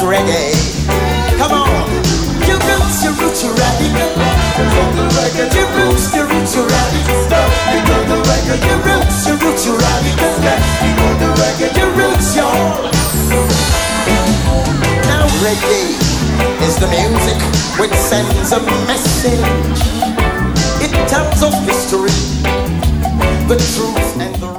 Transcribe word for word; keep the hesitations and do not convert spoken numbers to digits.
reggae. Come on, your roots, your roots are radical. Your roots, your roots are radical. Your roots, your roots are radical. Your roots, y'all. Now reggae is the music which sends a message. It tells of history, the truth and the